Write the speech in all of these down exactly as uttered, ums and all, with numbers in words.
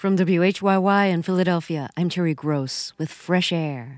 From W H Y Y in Philadelphia, I'm Terry Gross with Fresh Air.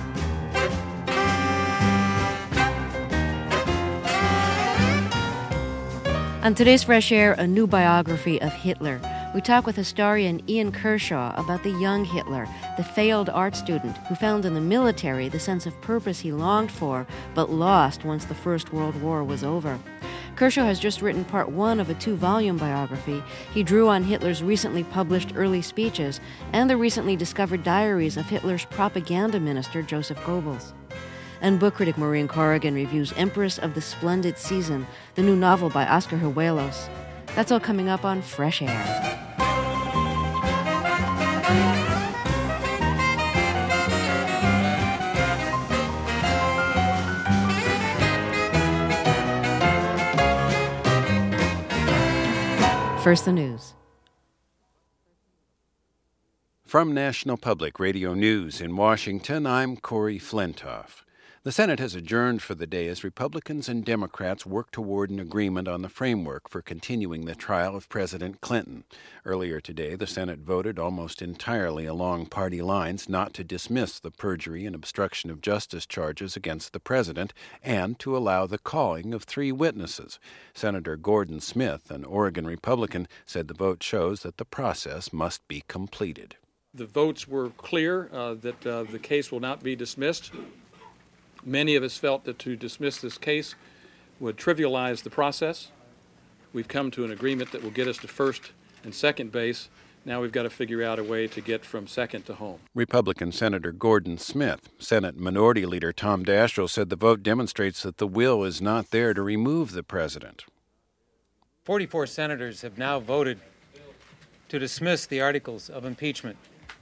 On today's Fresh Air, a new biography of Hitler. We talk with historian Ian Kershaw about the young Hitler, the failed art student who found in the military the sense of purpose he longed for, but lost once the First World War was over. Kershaw has just written part one of a two-volume biography. He drew on Hitler's recently published early speeches and the recently discovered diaries of Hitler's propaganda minister, Joseph Goebbels. And book critic Maureen Corrigan reviews Empress of the Splendid Season, the new novel by Oscar Huelos. That's all coming up on Fresh Air. First, the news. From National Public Radio News in Washington, I'm Corey Flintoff. The Senate has adjourned for the day as Republicans and Democrats work toward an agreement on the framework for continuing the trial of President Clinton. Earlier today, the Senate voted almost entirely along party lines not to dismiss the perjury and obstruction of justice charges against the president and to allow the calling of three witnesses. Senator Gordon Smith, an Oregon Republican, said the vote shows that the process must be completed. The votes were clear uh, that uh, the case will not be dismissed. Many of us felt that to dismiss this case would trivialize the process. We've come to an agreement that will get us to first and second base. Now we've got to figure out a way to get from second to home. Republican Senator Gordon Smith. Senate Minority Leader Tom Daschle said the vote demonstrates that the will is not there to remove the president. forty-four senators have now voted to dismiss the articles of impeachment.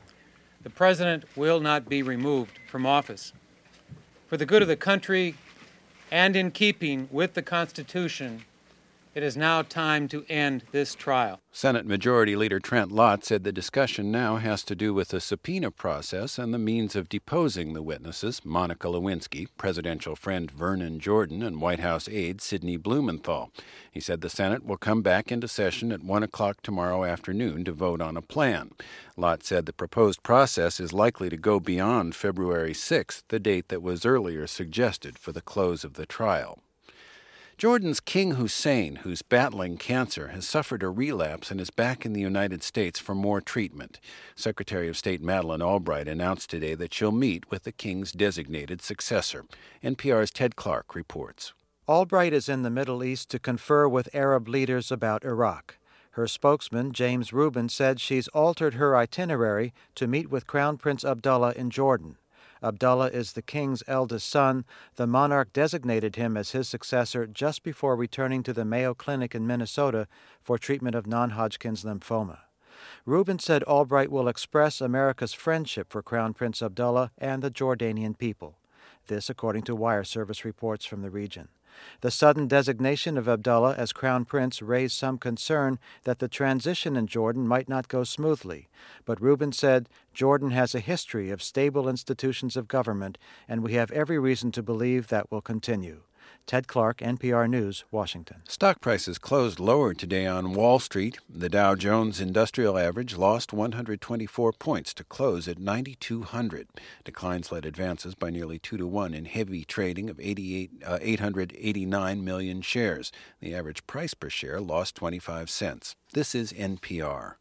The president will not be removed from office. For the good of the country and in keeping with the Constitution, it is now time to end this trial. Senate Majority Leader Trent Lott said the discussion now has to do with the subpoena process and the means of deposing the witnesses, Monica Lewinsky, presidential friend Vernon Jordan, and White House aide Sidney Blumenthal. He said the Senate will come back into session at one o'clock tomorrow afternoon to vote on a plan. Lott said the proposed process is likely to go beyond February sixth, the date that was earlier suggested for the close of the trial. Jordan's King Hussein, who's battling cancer, has suffered a relapse and is back in the United States for more treatment. Secretary of State Madeleine Albright announced today that she'll meet with the king's designated successor. N P R's Ted Clark reports. Albright is in the Middle East to confer with Arab leaders about Iraq. Her spokesman, James Rubin, said she's altered her itinerary to meet with Crown Prince Abdullah in Jordan. Abdullah is the king's eldest son. The monarch designated him as his successor just before returning to the Mayo Clinic in Minnesota for treatment of non-Hodgkin's lymphoma. Rubin said Albright will express America's friendship for Crown Prince Abdullah and the Jordanian people. This, according to wire service reports from the region. The sudden designation of Abdullah as Crown Prince raised some concern that the transition in Jordan might not go smoothly, but Rubin said Jordan has a history of stable institutions of government, and we have every reason to believe that will continue. Ted Clark, N P R News, Washington. Stock prices closed lower today on Wall Street. The Dow Jones Industrial Average lost one hundred twenty-four points to close at ninety-two hundred. Declines led advances by nearly two to one in heavy trading of eighty-eight, uh, eight hundred eighty-nine million shares. The average price per share lost twenty-five cents. This is N P R.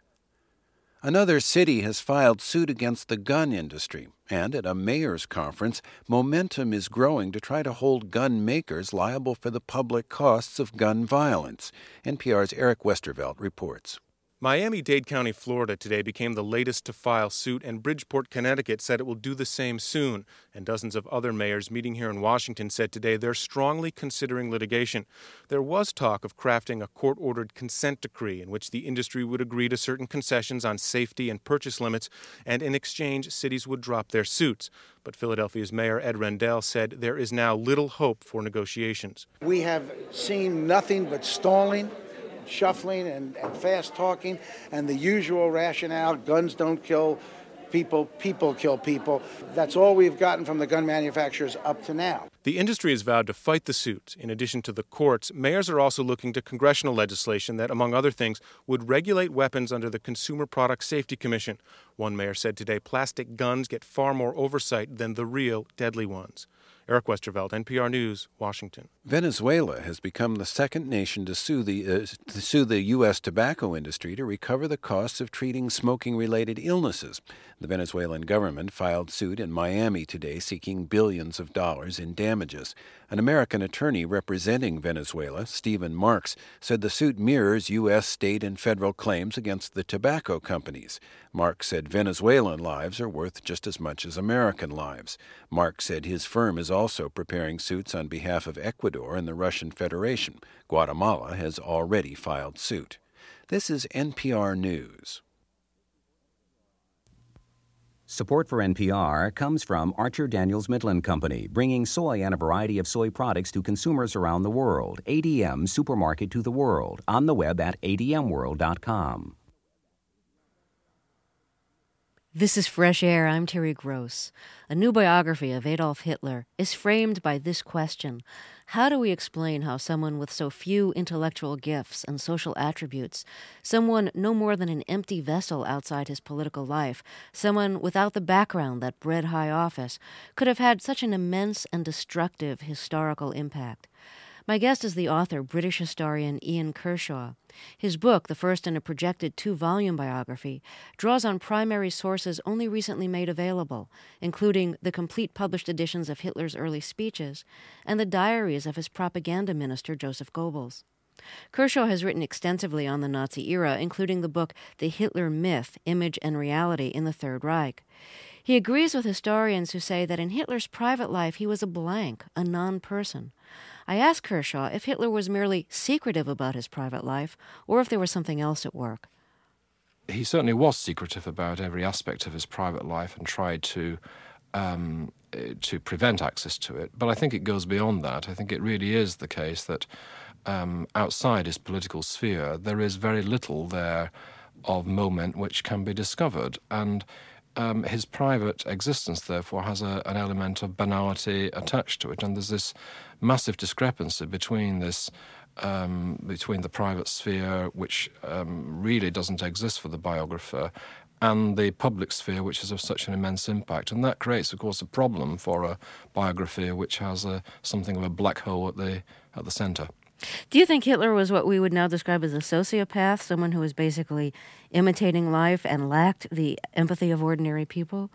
Another city has filed suit against the gun industry, and at a mayor's conference, momentum is growing to try to hold gun makers liable for the public costs of gun violence. N P R's Eric Westervelt reports. Miami-Dade County, Florida today became the latest to file suit, and Bridgeport, Connecticut said it will do the same soon. And dozens of other mayors meeting here in Washington said today they're strongly considering litigation. There was talk of crafting a court-ordered consent decree in which the industry would agree to certain concessions on safety and purchase limits, and in exchange, cities would drop their suits. But Philadelphia's Mayor Ed Rendell said there is now little hope for negotiations. We have seen nothing but stalling, shuffling and, and fast talking, and the usual rationale, guns don't kill people, people kill people. That's all we've gotten from the gun manufacturers up to now. The industry has vowed to fight the suit. In addition to the courts, mayors are also looking to congressional legislation that, among other things, would regulate weapons under the Consumer Product Safety Commission. One mayor said today plastic guns get far more oversight than the real deadly ones. Eric Westerveld, N P R News, Washington. Venezuela has become the second nation to sue the uh, to sue the U S tobacco industry to recover the costs of treating smoking-related illnesses. The Venezuelan government filed suit in Miami today seeking billions of dollars in damages. An American attorney representing Venezuela, Stephen Marks, said the suit mirrors U S state and federal claims against the tobacco companies. Marks said Venezuelan lives are worth just as much as American lives. Marks said his firm is also preparing suits on behalf of Ecuador and the Russian Federation. Guatemala has already filed suit. This is N P R News. Support for N P R comes from Archer Daniels Midland Company, bringing soy and a variety of soy products to consumers around the world. A D M Supermarket to the world, on the web at A D M world dot com. This is Fresh Air. I'm Terry Gross. A new biography of Adolf Hitler is framed by this question. How do we explain how someone with so few intellectual gifts and social attributes, someone no more than an empty vessel outside his political life, someone without the background that bred high office, could have had such an immense and destructive historical impact? My guest is the author, British historian Ian Kershaw. His book, the first in a projected two-volume biography, draws on primary sources only recently made available, including the complete published editions of Hitler's early speeches and the diaries of his propaganda minister, Joseph Goebbels. Kershaw has written extensively on the Nazi era, including the book The Hitler Myth, Image and Reality in the Third Reich. He agrees with historians who say that in Hitler's private life he was a blank, a non-person. I asked Kershaw if Hitler was merely secretive about his private life or if there was something else at work. He certainly was secretive about every aspect of his private life and tried to um, to prevent access to it. But I think it goes beyond that. I think it really is the case that um, outside his political sphere, there is very little there of moment which can be discovered. And Um, his private existence, therefore, has a, an element of banality attached to it, and there's this massive discrepancy between this, um, between the private sphere, which um, really doesn't exist for the biographer, and the public sphere, which is of such an immense impact. And that creates, of course, a problem for a biography which has a, something of a black hole at the at the centre. Do you think Hitler was what we would now describe as a sociopath, someone who was basically imitating life and lacked the empathy of ordinary people?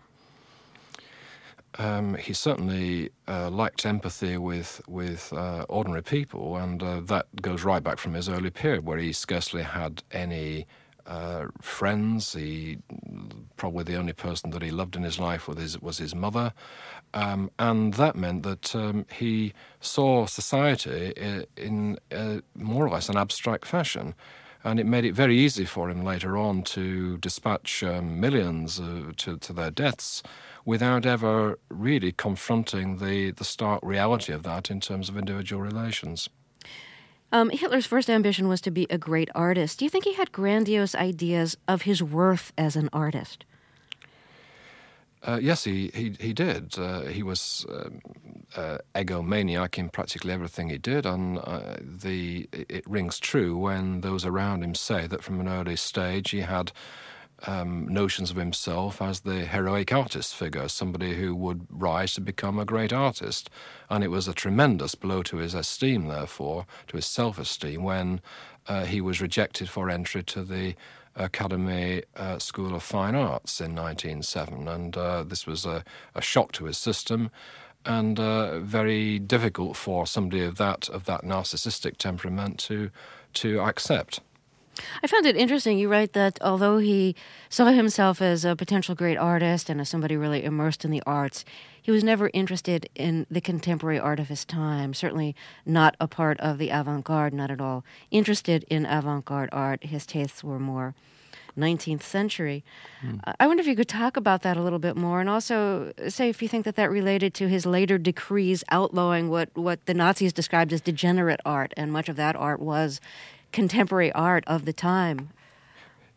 Um, he certainly uh, lacked empathy with with uh, ordinary people, and uh, that goes right back from his early period, where he scarcely had any uh, friends. He probably the only person that he loved in his life was his, was his mother. Um, and that meant that um, he saw society in, in uh, more or less an abstract fashion. And it made it very easy for him later on to dispatch um, millions uh, to, to their deaths without ever really confronting the, the stark reality of that in terms of individual relations. Um, Hitler's first ambition was to be a great artist. Do you think he had grandiose ideas of his worth as an artist? Uh, yes, he he, he did. Uh, he was um, uh, egomaniac in practically everything he did, and uh, the it rings true when those around him say that from an early stage he had um, notions of himself as the heroic artist figure, somebody who would rise to become a great artist. And it was a tremendous blow to his esteem, therefore, to his self-esteem, when uh, he was rejected for entry to the Academy uh, School of Fine Arts in nineteen oh seven, and uh, this was a, a shock to his system, and uh, very difficult for somebody of that of that narcissistic temperament to to accept. I found it interesting. You write that although he saw himself as a potential great artist and as somebody really immersed in the arts, he was never interested in the contemporary art of his time, certainly not a part of the avant-garde, not at all interested in avant-garde art. His tastes were more nineteenth century. Mm. I wonder if you could talk about that a little bit more, and also say if you think that that related to his later decrees outlawing what, what the Nazis described as degenerate art, and much of that art was contemporary art of the time.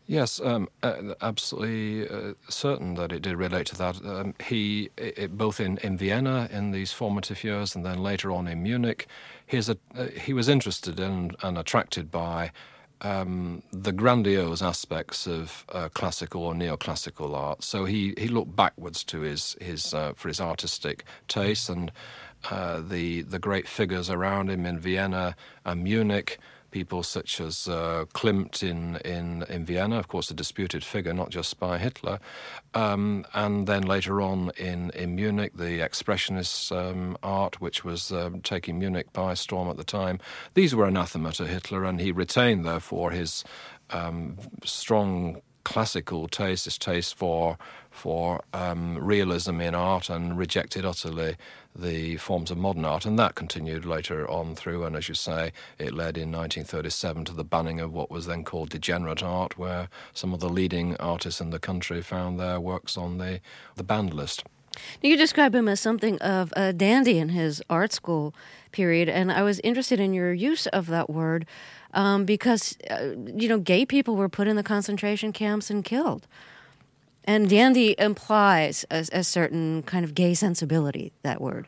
Yes, um, uh, absolutely uh, certain that it did relate to that. Um, he, it, both in, in Vienna in these formative years and then later on in Munich, he's a, uh, he was interested in and attracted by um, the grandiose aspects of uh, classical or neoclassical art. So he, he looked backwards to his, his uh, for his artistic tastes, and uh, the, the great figures around him in Vienna and Munich, people such as uh, Klimt in, in, in Vienna, of course a disputed figure, not just by Hitler, um, and then later on in, in Munich, the Expressionist um, art, which was um, taking Munich by storm at the time. These were anathema to Hitler, and he retained, therefore, his um, strong classical taste, his taste for for um, realism in art, and rejected utterly the forms of modern art, and that continued later on through, and as you say, it led in nineteen thirty-seven to the banning of what was then called degenerate art, where some of the leading artists in the country found their works on the, the banned list. You describe him as something of a dandy in his art school period, and I was interested in your use of that word um, because, uh, you know, gay people were put in the concentration camps and killed. And dandy implies a, a certain kind of gay sensibility, that word.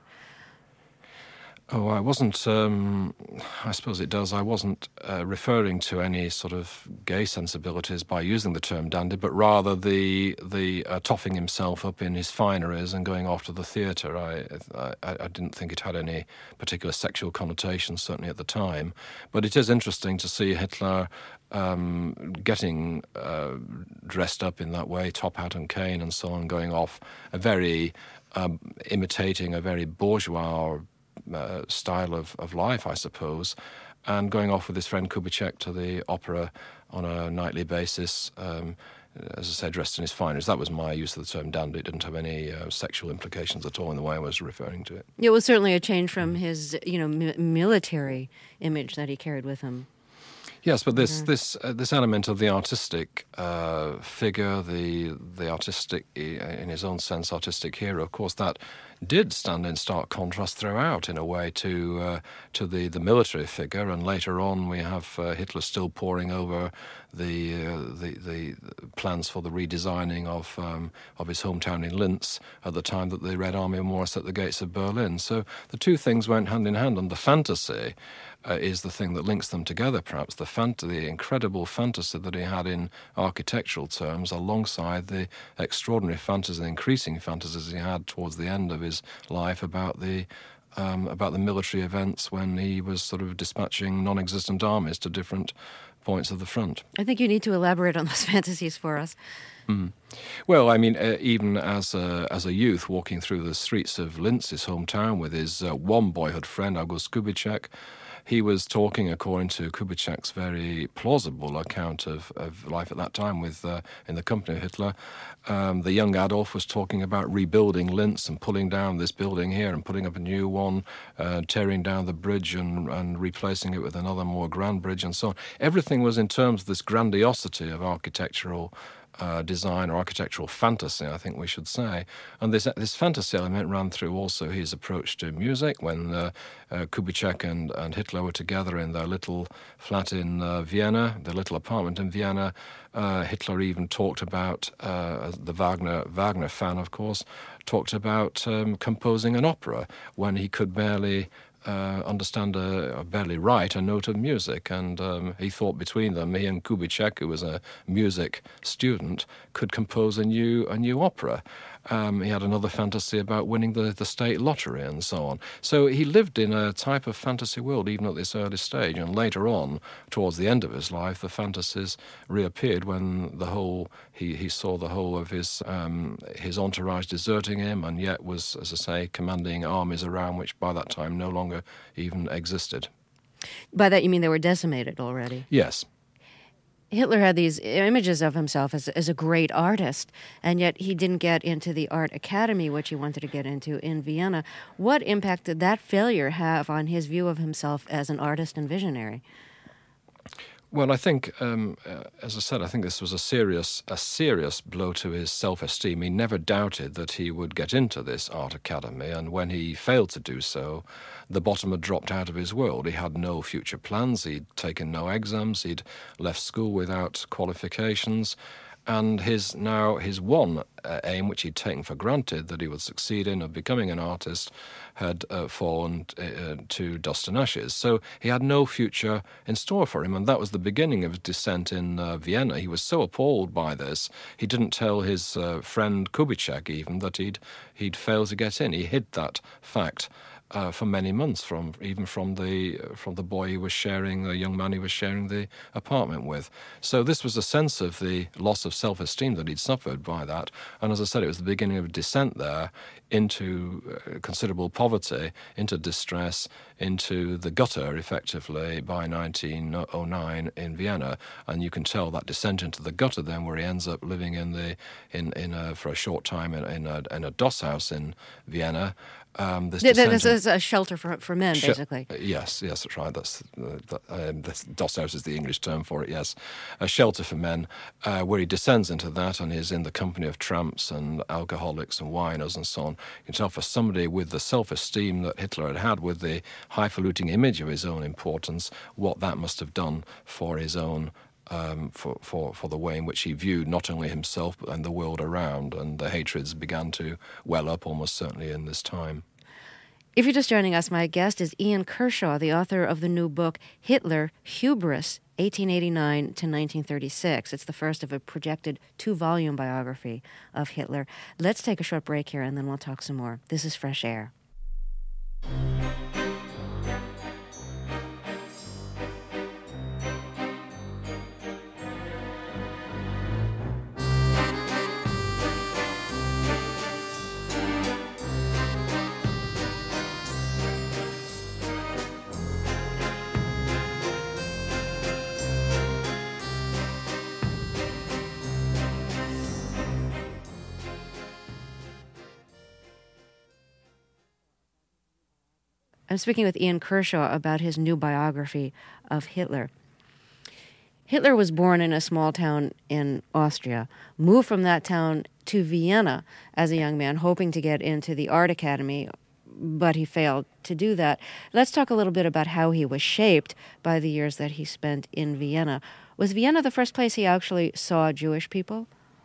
Oh, I wasn't, um, I suppose it does, I wasn't uh, referring to any sort of gay sensibilities by using the term dandy, but rather the the uh, toffing himself up in his fineries and going off to the theatre. I, I, I didn't think it had any particular sexual connotations, certainly at the time. But it is interesting to see Hitler um, getting uh, dressed up in that way, top hat and cane and so on, going off, a very, um, imitating a very bourgeois Uh, style of, of life, I suppose, and going off with his friend Kubitschek to the opera on a nightly basis, um, as I said, dressed in his fineries. That was my use of the term dandy. It didn't have any uh, sexual implications at all in the way I was referring to it. It was certainly a change from his, you know, mi- military image that he carried with him. Yes, but this this uh, this element of the artistic uh, figure, the the artistic, in his own sense, artistic hero, of course, that did stand in stark contrast throughout, in a way, to uh, to the, the military figure. And later on, we have uh, Hitler still poring over the, uh, the the plans for the redesigning of um, of his hometown in Linz at the time that the Red Army were more or less at the gates of Berlin. So the two things went hand in hand, and the fantasy Uh, is the thing that links them together, perhaps, the fant- the incredible fantasy that he had in architectural terms, alongside the extraordinary fantasies and increasing fantasies he had towards the end of his life about the um, about the military events when he was sort of dispatching non-existent armies to different points of the front. I think you need to elaborate on those fantasies for us. Mm. Well, I mean, uh, even as a, as a youth walking through the streets of Linz, his hometown, with his uh, one boyhood friend, August Kubitschek, he was talking, according to Kubitschek's very plausible account of, of life at that time with uh, in the company of Hitler. Um, the young Adolf was talking about rebuilding Linz and pulling down this building here and putting up a new one, uh, tearing down the bridge and, and replacing it with another more grand bridge and so on. Everything was in terms of this grandiosity of architectural Uh, design or architectural fantasy, I think we should say. And this this fantasy element ran through also his approach to music. When uh, uh, Kubitschek and, and Hitler were together in their little flat in uh, Vienna, their little apartment in Vienna, uh, Hitler even talked about, uh, the Wagner, Wagner fan, of course, talked about um, composing an opera when he could barely Uh, understand a, or barely write a note of music, and um, he thought between them, he and Kubitschek, who was a music student, could compose a new a new opera. Um, he had another fantasy about winning the, the state lottery and so on. So he lived in a type of fantasy world even at this early stage, and later on, towards the end of his life, the fantasies reappeared when the whole he, he saw the whole of his um, his entourage deserting him, and yet was, as I say, commanding armies around which by that time no longer even existed. By that you mean they were decimated already? Yes. Hitler had these images of himself as, as a great artist, and yet he didn't get into the art academy, which he wanted to get into in Vienna. What impact did that failure have on his view of himself as an artist and visionary? Well, I think, um, uh, as I said, I think this was a serious, a serious blow to his self-esteem. He never doubted that he would get into this art academy, and when he failed to do so, the bottom had dropped out of his world. He had no future plans. He'd taken no exams. He'd left school without qualifications. And his now his one uh, aim, which he'd taken for granted that he would succeed in, of becoming an artist, had uh, fallen uh, to dust and ashes. So he had no future in store for him, and that was the beginning of his descent in uh, Vienna. He was so appalled by this, he didn't tell his uh, friend Kubitschek even that he'd he'd failed to get in. He hid that fact Uh, for many months, from even from the uh, from the boy he was sharing, the young man he was sharing the apartment with. So this was a sense of the loss of self-esteem that he'd suffered by that. And as I said, it was the beginning of a descent there into uh, considerable poverty, into distress, into the gutter, effectively, by nineteen oh nine in Vienna. And you can tell that descent into the gutter then, where he ends up living in the in in a, for a short time in, in a in a doss house in Vienna. Um, this, this is a shelter for for men, Sh- basically. Yes, yes, that's right. That's uh, that, um, this doss house is the English term for it. Yes, a shelter for men, uh, where he descends into that and is in the company of tramps and alcoholics and winers and so on. You can tell for somebody with the self-esteem that Hitler had had, with the highfalutin image of his own importance, what that must have done for his own. Um, for, for, for the way in which he viewed not only himself but and the world around, and the hatreds began to well up almost certainly in this time. If you're just joining us, my guest is Ian Kershaw, the author of the new book, Hitler, Hubris, eighteen eighty-nine to nineteen thirty-six. It's the first of a projected two-volume biography of Hitler. Let's take a short break here, and then we'll talk some more. This is Fresh Air. I'm speaking with Ian Kershaw about his new biography of Hitler. Hitler was born in a small town in Austria, moved from that town to Vienna as a young man, hoping to get into the art academy, but he failed to do that. Let's talk a little bit about how he was shaped by the years that he spent in Vienna. Was Vienna the first place he actually saw Jewish people?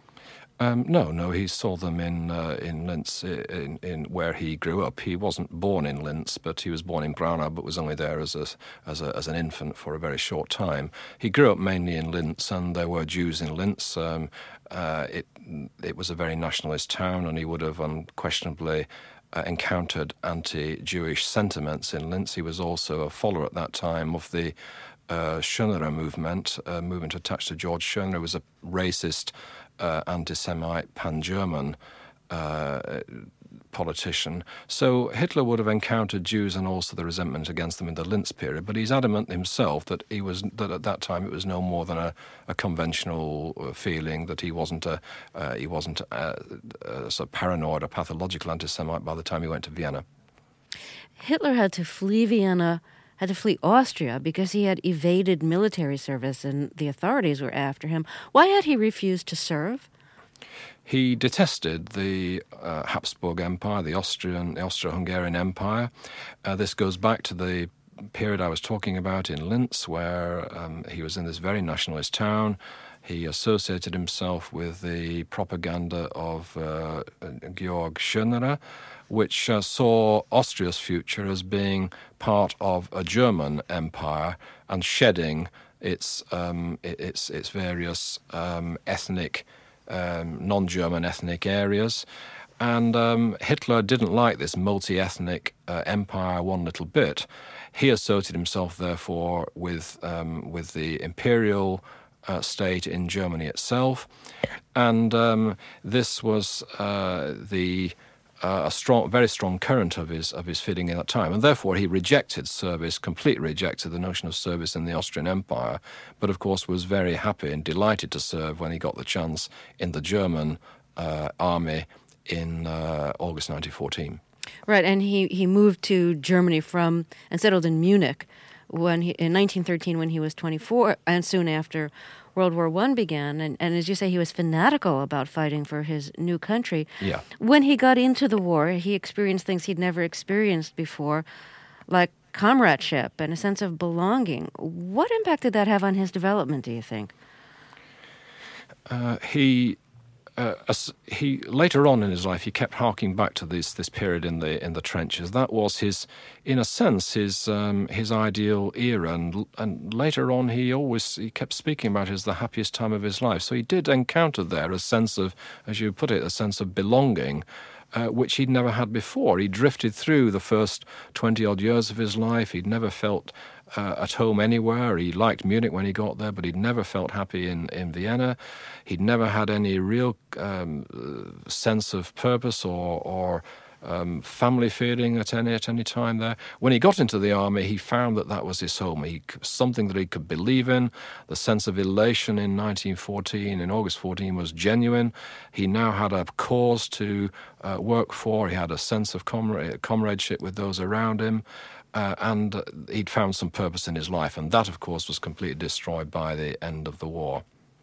Um, no, no, he saw them in uh, in Linz, in, in where he grew up. He wasn't born in Linz, but he was born in Braunau, but was only there as a, as a, as an infant for a very short time. He grew up mainly in Linz, and there were Jews in Linz. Um, uh, it it was a very nationalist town, and he would have unquestionably uh, encountered anti-Jewish sentiments in Linz. He was also a follower at that time of the uh, Schönerer movement, a movement attached to George Schöner, who was a racist, Uh, anti-Semite, pan-German uh, politician. So Hitler would have encountered Jews and also the resentment against them in the Linz period, but he's adamant himself that he was that at that time it was no more than a, a conventional feeling, that he wasn't a uh, he wasn't a, a sort of paranoid or pathological anti-Semite by the time he went to Vienna. Hitler had to flee Vienna, had to flee Austria because he had evaded military service and the authorities were after him. Why had he refused to serve? He detested the uh, Habsburg Empire, the Austrian, the Austro-Hungarian Empire. Uh, this goes back to the period I was talking about in Linz, where um, he was in this very nationalist town. He associated himself with the propaganda of uh, Georg Schönerer, which uh, saw Austria's future as being part of a German empire and shedding its um, its its various um, ethnic, um, non-German ethnic areas. And um, Hitler didn't like this multi-ethnic uh, empire one little bit. He associated himself, therefore, with um, with the imperial Uh, state in Germany itself, and um, this was uh, the uh, a strong, very strong current of his of his feeling in that time, and therefore he rejected service, completely rejected the notion of service in the Austrian Empire, but of course was very happy and delighted to serve when he got the chance in the German uh, army in uh, August nineteen fourteen. Right, and he, he moved to Germany from and settled in Munich when he, in nineteen thirteen when he was twenty-four, and soon after World War One began. And, and as you say, he was fanatical about fighting for his new country. Yeah. When he got into the war, he experienced things he'd never experienced before, like comradeship and a sense of belonging. What impact did that have on his development, do you think? Uh, he... Uh, as he later on in his life, he kept harking back to this this period in the in the trenches. That was his, in a sense, his um, his ideal era. And and later on, he always he kept speaking about it as the happiest time of his life. So he did encounter there a sense of, as you put it, a sense of belonging, uh, which he'd never had before. He drifted through the first twenty odd years of his life. He'd never felt Uh, at home anywhere. He liked Munich when he got there, but he'd never felt happy in, in Vienna. He'd never had any real um, sense of purpose or, or um, family feeling at any at any time there. When he got into the army, he found that that was his home. He something that he could believe in. The sense of elation in nineteen fourteen, in August fourteen, was genuine. He now had a cause to uh, work for. He had a sense of comrade, comradeship with those around him. Uh, and uh, he'd found some purpose in his life, and that, of course, was completely destroyed by the end of the war.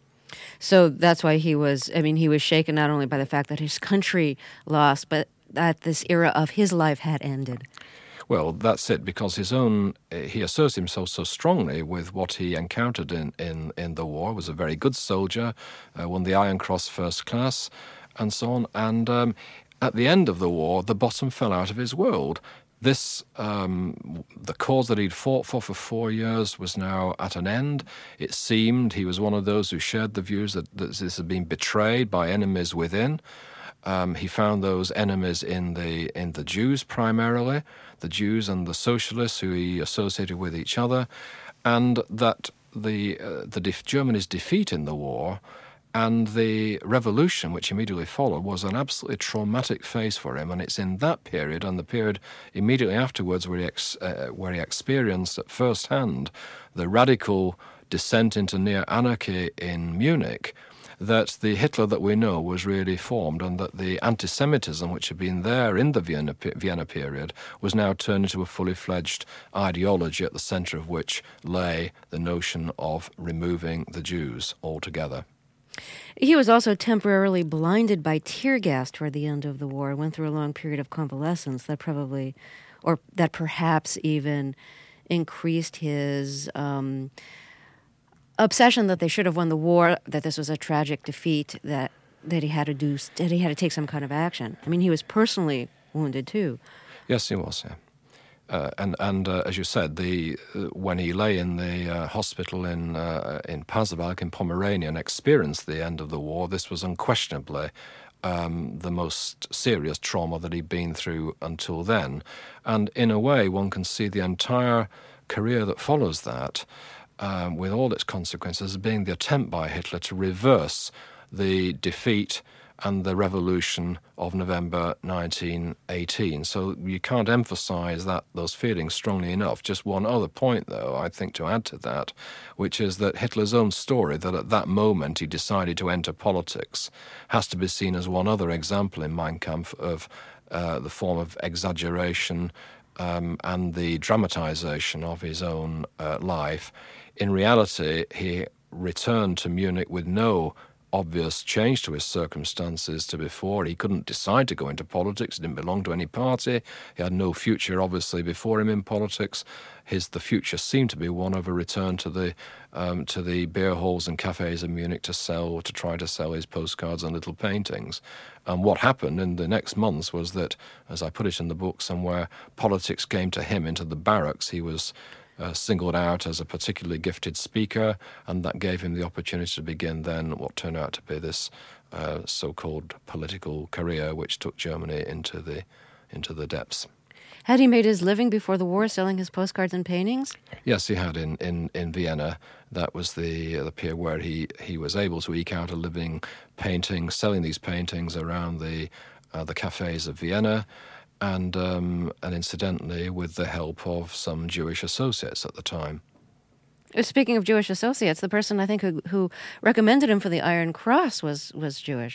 So that's why he was, I mean, he was shaken not only by the fact that his country lost, but that this era of his life had ended. Well, that's it, because his own, he associated himself so strongly with what he encountered in, in, in the war. He was a very good soldier, uh, won the Iron Cross First Class, and so on. And um, at the end of the war, the bottom fell out of his world. This, um, the cause that he'd fought for for four years was now at an end. It seemed he was one of those who shared the views that, that this had been betrayed by enemies within. Um, he found those enemies in the in the Jews primarily, the Jews and the socialists who he associated with each other, and that the uh, the def- Germany's defeat in the war and the revolution which immediately followed was an absolutely traumatic phase for him. And it's in that period and the period immediately afterwards where he, ex- uh, where he experienced at first hand the radical descent into near anarchy in Munich that the Hitler that we know was really formed, and that the anti-Semitism which had been there in the Vienna, Vienna period was now turned into a fully fledged ideology, at the centre of which lay the notion of removing the Jews altogether. He was also temporarily blinded by tear gas toward the end of the war, went through a long period of convalescence that probably, or that perhaps even increased his um, obsession that they should have won the war, that this was a tragic defeat, that, that he had to do, that he had to take some kind of action. I mean, he was personally wounded too. Yes, he was, yeah. Uh, and and uh, as you said, the uh, when he lay in the uh, hospital in uh, in Pasewalk in Pomerania and experienced the end of the war, this was unquestionably um, the most serious trauma that he'd been through until then. And in a way, one can see the entire career that follows that, um, with all its consequences, as being the attempt by Hitler to reverse the defeat and the revolution of November nineteen eighteen. So you can't emphasize that those feelings strongly enough. Just one other point, though, I think, to add to that, which is that Hitler's own story, that at that moment he decided to enter politics, has to be seen as one other example in Mein Kampf of uh, the form of exaggeration um, and the dramatization of his own uh, life. In reality, he returned to Munich with no obvious change to his circumstances to before. He couldn't decide to go into politics. He didn't belong to any party. He had no future, obviously, before him in politics. His the future seemed to be one of a return to the um, to the beer halls and cafes in Munich to sell, to try to sell his postcards and little paintings. And what happened in the next months was that, as I put it in the book somewhere, politics came to him into the barracks. He was Uh, singled out as a particularly gifted speaker, and that gave him the opportunity to begin then what turned out to be this uh, so-called political career, which took Germany into the into the depths. Had he made his living before the war selling his postcards and paintings? Yes, he had in, in, in Vienna. That was the uh, the period where he, he was able to eke out a living painting, selling these paintings around the uh, the cafes of Vienna. And, um, and incidentally, with the help of some Jewish associates at the time. Speaking of Jewish associates, the person I think who, who recommended him for the Iron Cross was, was Jewish.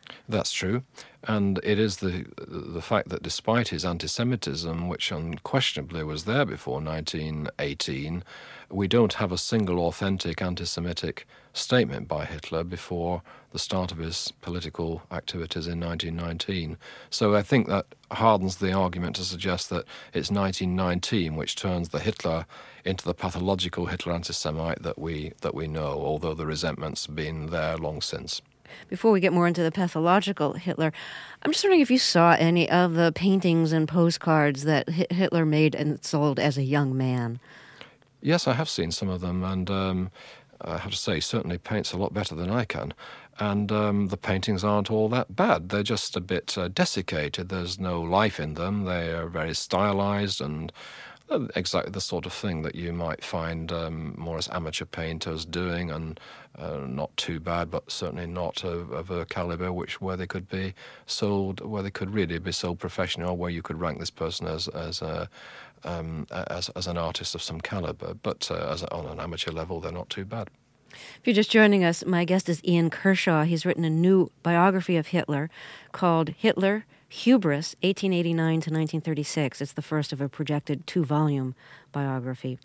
That's true. And it is the the fact that despite his anti-Semitism, which unquestionably was there before nineteen eighteen, we don't have a single authentic anti-Semitic statement by Hitler before the start of his political activities in nineteen nineteen. So I think that hardens the argument to suggest that it's nineteen nineteen which turns the Hitler into the pathological Hitler anti-Semite that we that we know, although the resentment's been there long since. Before we get more into the pathological Hitler, I'm just wondering if you saw any of the paintings and postcards that Hitler made and sold as a young man. Yes, I have seen some of them, and um, I have to say, he certainly paints a lot better than I can. And um, the paintings aren't all that bad. They're just a bit uh, desiccated. There's no life in them. They are very stylized and exactly the sort of thing that you might find um, more as amateur painters doing, and uh, not too bad, but certainly not of, of a caliber which where they could be sold, where they could really be sold professional, where you could rank this person as as a um, as, as an artist of some caliber. But uh, as a, on an amateur level, they're not too bad. If you're just joining us, my guest is Ian Kershaw. He's written a new biography of Hitler called Hitler, Hubris, eighteen eighty-nine to nineteen thirty-six. It's the first of a projected two-volume biography.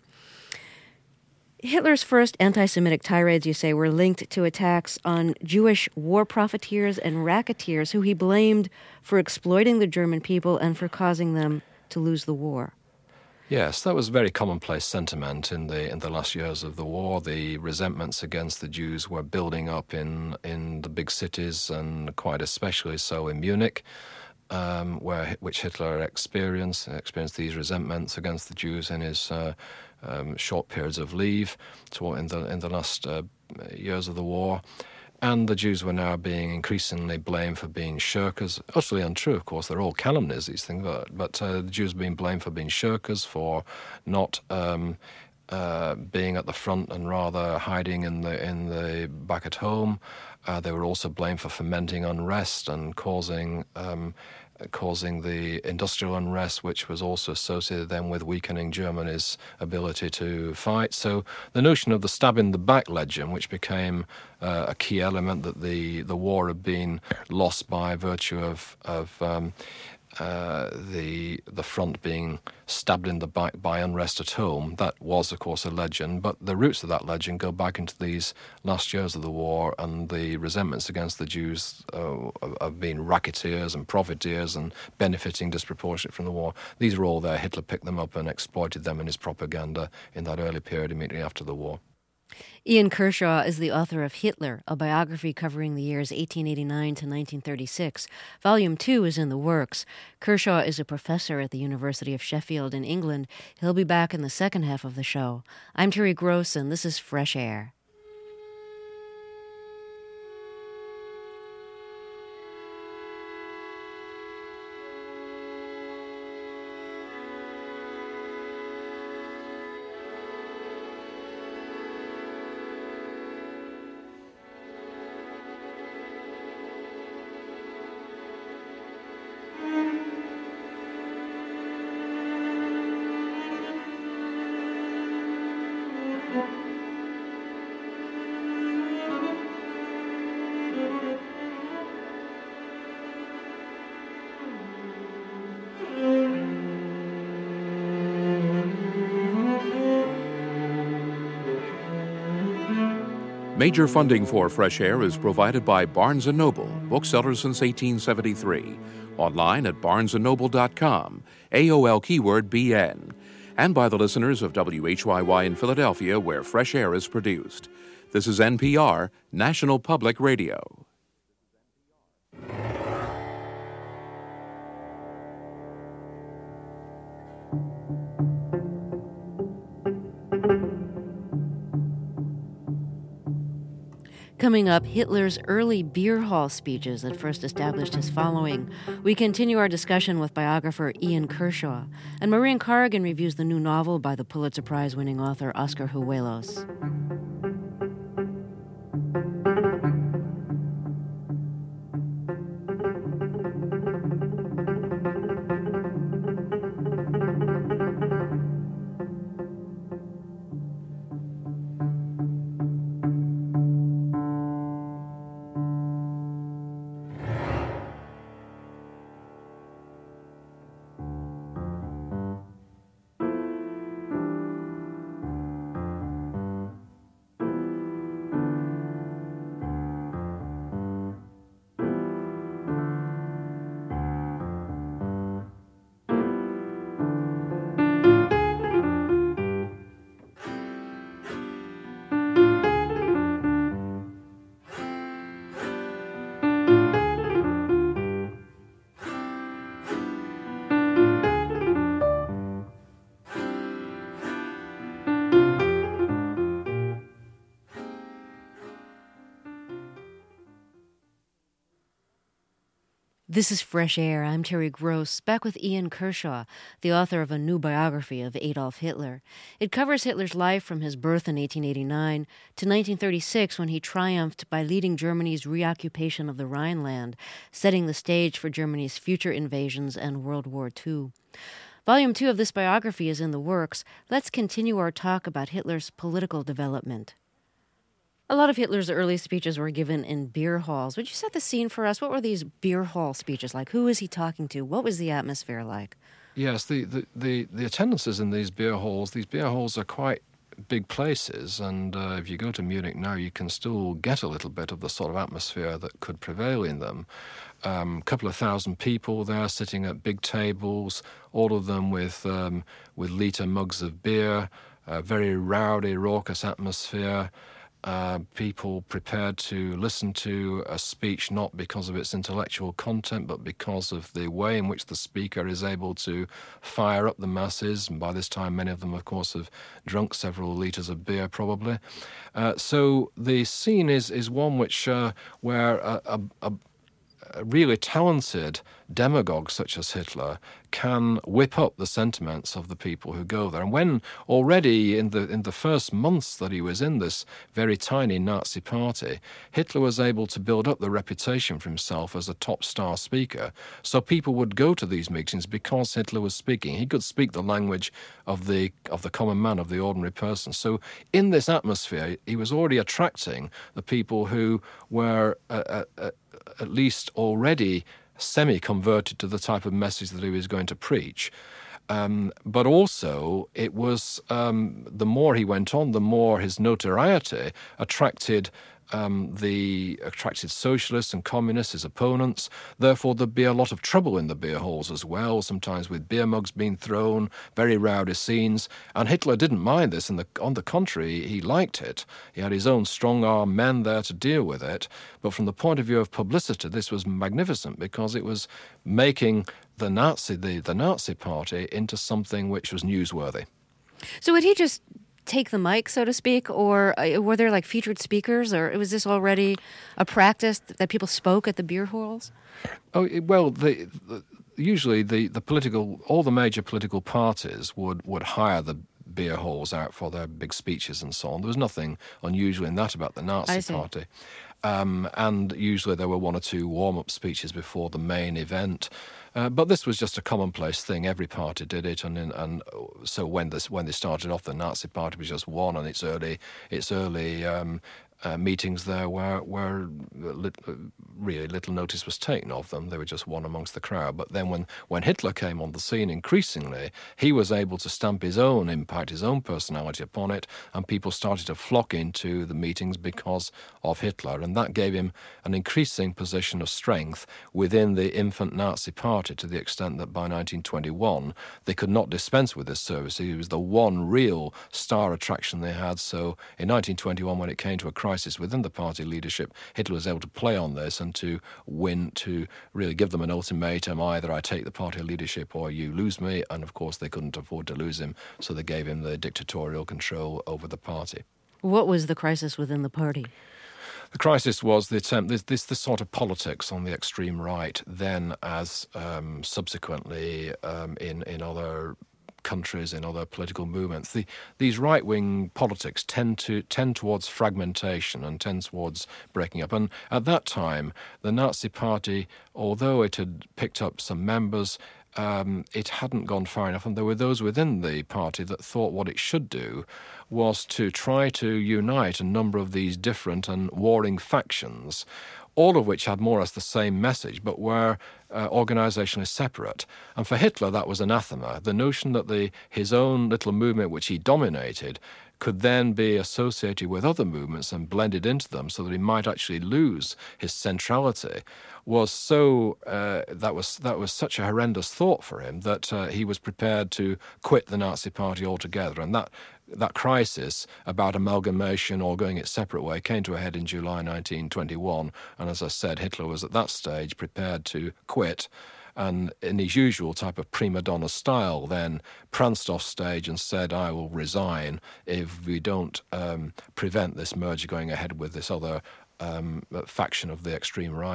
Hitler's first anti-Semitic tirades, you say, were linked to attacks on Jewish war profiteers and racketeers who he blamed for exploiting the German people and for causing them to lose the war. Yes, that was very commonplace sentiment in the in the last years of the war. The resentments against the Jews were building up in, in the big cities, and quite especially so in Munich, um, where which Hitler experienced experienced these resentments against the Jews in his uh, um, short periods of leave, so in the in the last uh, years of the war. And the Jews were now being increasingly blamed for being shirkers. Utterly untrue, of course. They're all calumnies, these things. But, but uh, the Jews were being blamed for being shirkers, for not um, uh, being at the front and rather hiding in the in the back at home. Uh, they were also blamed for fomenting unrest and causing um, causing the industrial unrest, which was also associated then with weakening Germany's ability to fight. So the notion of the stab in the back legend, which became uh, a key element, that the, the war had been lost by virtue of, of um, uh, the the front being stabbed in the back by unrest at home, that was, of course, a legend. But the roots of that legend go back into these last years of the war, and the resentments against the Jews uh, of being racketeers and profiteers and benefiting disproportionately from the war. These were all there. Hitler picked them up and exploited them in his propaganda in that early period immediately after the war. Ian Kershaw is the author of Hitler, a biography covering the years eighteen eighty-nine to nineteen thirty-six. Volume two is in the works. Kershaw is a professor at the University of Sheffield in England. He'll be back in the second half of the show. I'm Terry Gross, and this is Fresh Air. Major funding for Fresh Air is provided by Barnes and Noble, bookseller since eighteen seventy-three. Online at barnes and noble dot com, A O L keyword B N. And by the listeners of W H Y Y in Philadelphia, where Fresh Air is produced. This is N P R, National Public Radio. Coming up, Hitler's early beer hall speeches that first established his following. We continue our discussion with biographer Ian Kershaw. And Maureen Corrigan reviews the new novel by the Pulitzer Prize-winning author Oscar Huelos. This is Fresh Air. I'm Terry Gross, back with Ian Kershaw, the author of a new biography of Adolf Hitler. It covers Hitler's life from his birth in eighteen eighty-nine to nineteen thirty-six, when he triumphed by leading Germany's reoccupation of the Rhineland, setting the stage for Germany's future invasions and World War Two. Volume two of this biography is in the works. Let's continue our talk about Hitler's political development. A lot of Hitler's early speeches were given in beer halls. Would you set the scene for us? What were these beer hall speeches like? Who was he talking to? What was the atmosphere like? Yes, the, the, the, the attendances in these beer halls, these beer halls are quite big places, and uh, if you go to Munich now, you can still get a little bit of the sort of atmosphere that could prevail in them. A um, couple of thousand people there sitting at big tables, all of them with, um, with litre mugs of beer, a very rowdy, raucous atmosphere. Uh, people prepared to listen to a speech not because of its intellectual content, but because of the way in which the speaker is able to fire up the masses. And by this time, many of them, of course, have drunk several litres of beer, probably. Uh, so the scene is is one which uh, where a, a, a a really talented demagogue such as Hitler can whip up the sentiments of the people who go there. And when already in the in the first months that he was in this very tiny Nazi party, Hitler was able to build up the reputation for himself as a top star speaker. So people would go to these meetings because Hitler was speaking. He could speak the language of the of the common man, of the ordinary person. So in this atmosphere, he was already attracting the people who were uh, uh, uh, at least already semi-converted to the type of message that he was going to preach. Um, but also, it was, um, the more he went on, the more his notoriety attracted Um, the attracted socialists and communists, his opponents. Therefore, there'd be a lot of trouble in the beer halls as well, sometimes with beer mugs being thrown, very rowdy scenes. And Hitler didn't mind this. And the, on the contrary, he liked it. He had his own strong-arm men there to deal with it. But from the point of view of publicity, this was magnificent because it was making the Nazi, the, the Nazi party into something which was newsworthy. So would he just take the mic, so to speak, or uh, were there like featured speakers, or was this already a practice that people spoke at the beer halls? Oh, well, the, the, usually the, the political, all the major political parties would, would hire the beer halls out for their big speeches and so on. There was nothing unusual in that about the Nazi party. Um, and usually there were one or two warm-up speeches before the main event. Uh, but this was just a commonplace thing. Every party did it, and and so when this when they started off, the Nazi party was just one, and its early its early um, uh, meetings there were were lit, really little notice was taken of them. They were just one amongst the crowd. But then when when Hitler came on the scene, increasingly he was able to stamp his own impact, his own personality upon it, and people started to flock into the meetings because of Hitler, and that gave him an increasing position of strength within the infant Nazi party, to the extent that by nineteen twenty-one they could not dispense with this service. He was the one real star attraction they had. So in nineteen twenty-one, when it came to a crisis within the party leadership, Hitler was able to play on this and to win, to really give them an ultimatum: either I take the party leadership or you lose me. And of course they couldn't afford to lose him, so they gave him the dictatorial control over the party. What was the crisis within the party? The crisis was the attempt, this, this, this sort of politics on the extreme right, then as um, subsequently um, in, in other countries, in other political movements. The, these right-wing politics tend to tend towards fragmentation and tend towards breaking up. And at that time, the Nazi Party, although it had picked up some members, Um, it hadn't gone far enough, and there were those within the party that thought what it should do was to try to unite a number of these different and warring factions, all of which had more or less the same message, but were uh, organisationally separate. And for Hitler, that was anathema. The notion that the his own little movement, which he dominated, could then be associated with other movements and blended into them so that he might actually lose his centrality, was so uh, that was that was such a horrendous thought for him that uh, he was prepared to quit the Nazi Party altogether. And that that crisis about amalgamation or going its separate way came to a head in July nineteen twenty-one. And as I said, Hitler was at that stage prepared to quit, and in his usual type of prima donna style then pranced off stage and said, I will resign if we don't um, prevent this merger going ahead with this other um, faction of the extreme right.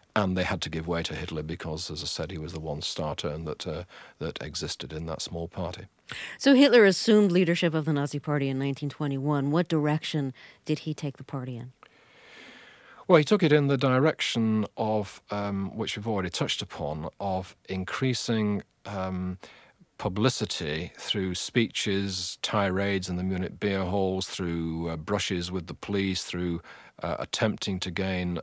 And they had to give way to Hitler because, as I said, he was the one star turn that uh, that existed in that small party. So Hitler assumed leadership of the Nazi Party in nineteen twenty-one. What direction did he take the party in? Well, he took it in the direction of, um, which we've already touched upon, of increasing um, publicity through speeches, tirades in the Munich beer halls, through uh, brushes with the police, through uh, attempting to gain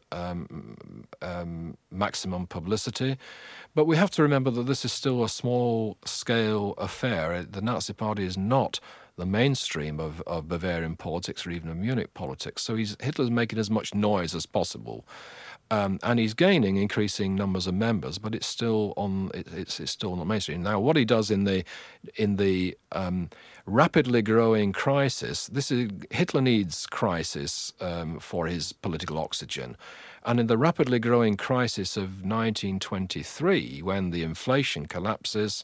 um, um, maximum publicity. But we have to remember that this is still a small-scale affair. The Nazi Party is not the mainstream of, of Bavarian politics or even of Munich politics. So he's, Hitler's making as much noise as possible. Um, and he's gaining increasing numbers of members, but it's still on. It, it's, it's still not mainstream. Now, what he does in the in the um, rapidly growing crisis, this is Hitler needs crisis um, for his political oxygen, and in the rapidly growing crisis of nineteen twenty-three, when the inflation collapses.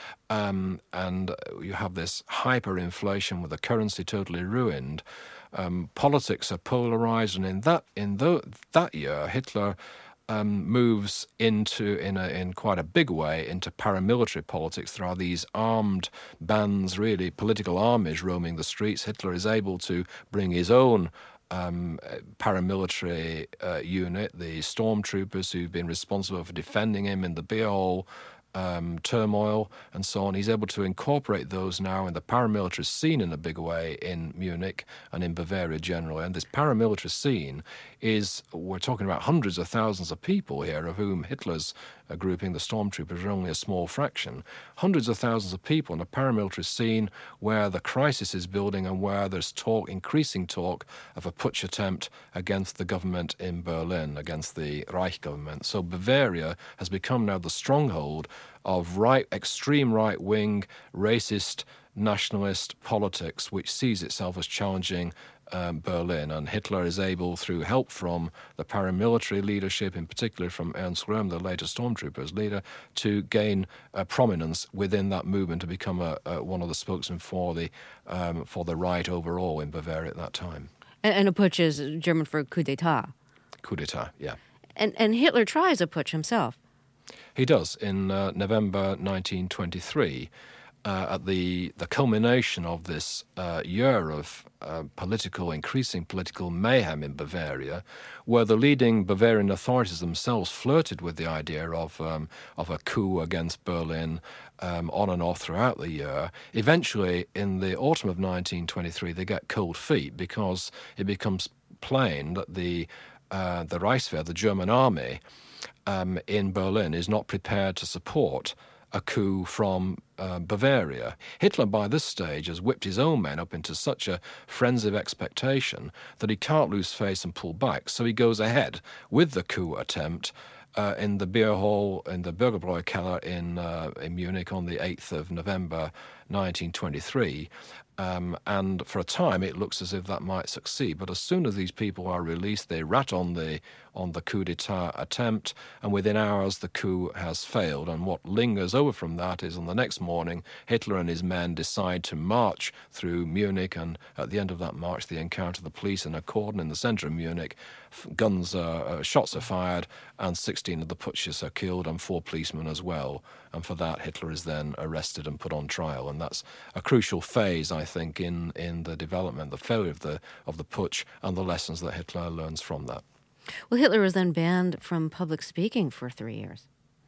Um, and you have this hyperinflation with the currency totally ruined. Um, politics are polarized, and in that in the, that year, Hitler um, moves into in a, in quite a big way into paramilitary politics. There are these armed bands, really political armies, roaming the streets. Hitler is able to bring his own Um, paramilitary uh, unit, the stormtroopers who've been responsible for defending him in the beer hall um, turmoil and so on. He's able to incorporate those now in the paramilitary scene in a big way in Munich and in Bavaria generally. And this paramilitary scene is, we're talking about hundreds of thousands of people here, of whom Hitler's uh, grouping, the stormtroopers, are only a small fraction. Hundreds of thousands of people in a paramilitary scene where the crisis is building and where there's talk, increasing talk of a putsch attempt against the government in Berlin, against the Reich government. So Bavaria has become now the stronghold of right, extreme right-wing, racist, nationalist politics, which sees itself as challenging um, Berlin. And Hitler is able, through help from the paramilitary leadership, in particular from Ernst Röhm, the later stormtroopers leader, to gain uh, prominence within that movement, to become a, a, one of the spokesmen for the um, for the right overall in Bavaria at that time. And, and a putsch is German for coup d'etat. Coup d'etat, yeah. And and Hitler tries a putsch himself. He does in uh, November nineteen twenty-three. Uh, at the, the culmination of this uh, year of uh, political, increasing political mayhem in Bavaria, where the leading Bavarian authorities themselves flirted with the idea of um, of a coup against Berlin um, on and off throughout the year. Eventually, in the autumn of nineteen twenty-three, they get cold feet because it becomes plain that the uh, the Reichswehr, the German army, um, in Berlin is not prepared to support a coup from uh, Bavaria. Hitler, by this stage, has whipped his own men up into such a frenzy of expectation that he can't lose face and pull back. So he goes ahead with the coup attempt uh, in the beer hall, in the Bürgerbräu Keller in, uh, in Munich on the eighth of November nineteen twenty-three. Um, and for a time, it looks as if that might succeed. But as soon as these people are released, they rat on the on the coup d'etat attempt, and within hours, the coup has failed. And what lingers over from that is on the next morning, Hitler and his men decide to march through Munich, and at the end of that march, they encounter the police in a cordon in the center of Munich. Guns, are, uh, shots are fired, and sixteen of the putschists are killed, and four policemen as well. And for that, Hitler is then arrested and put on trial. And that's a crucial phase, I think, in, in the development, the failure of the of the putsch, and the lessons that Hitler learns from that. Well, Hitler was then banned from public speaking for three years.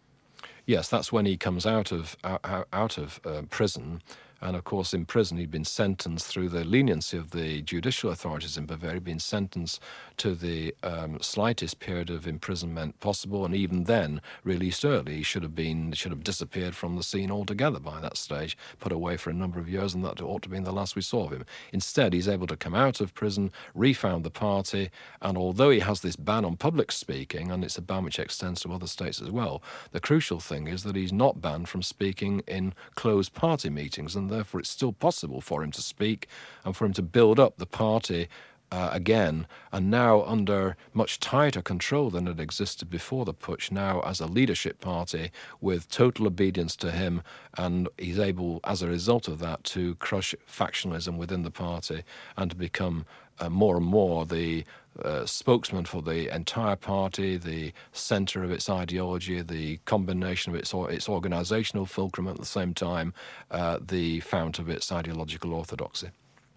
Yes, that's when he comes out of out, out of uh, prison. And, of course, in prison, he'd been sentenced through the leniency of the judicial authorities in Bavaria, been sentenced to the um, slightest period of imprisonment possible, and even then released early. He should have been should have disappeared from the scene altogether by that stage, put away for a number of years, and that ought to have been the last we saw of him. Instead, he's able to come out of prison, refound the party, and although he has this ban on public speaking, and it's a ban which extends to other states as well, the crucial thing is that he's not banned from speaking in closed party meetings, and therefore it's still possible for him to speak and for him to build up the party uh, again, and now under much tighter control than had existed before the putsch, now as a leadership party with total obedience to him, and he's able, as a result of that, to crush factionalism within the party and to become uh, more and more the uh, spokesman for the entire party, the centre of its ideology, the combination of its or, its organisational fulcrum at the same time, uh, the fount of its ideological orthodoxy.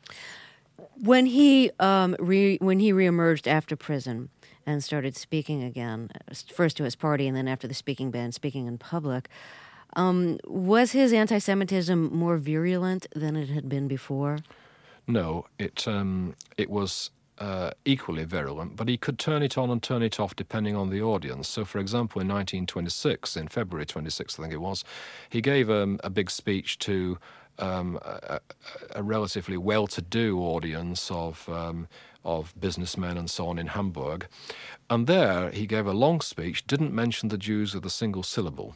When he um, re, when he reemerged after prison and started speaking again, first to his party and then after the speaking ban, speaking in public, um, was his anti-Semitism more virulent than it had been before? No, it um, it was uh, equally virulent, but he could turn it on and turn it off depending on the audience. So, for example, in nineteen twenty-six, in February twenty-sixth, I think it was, he gave um, a big speech to um, a, a relatively well-to-do audience of um, of businessmen and so on in Hamburg. And there he gave a long speech, didn't mention the Jews with a single syllable.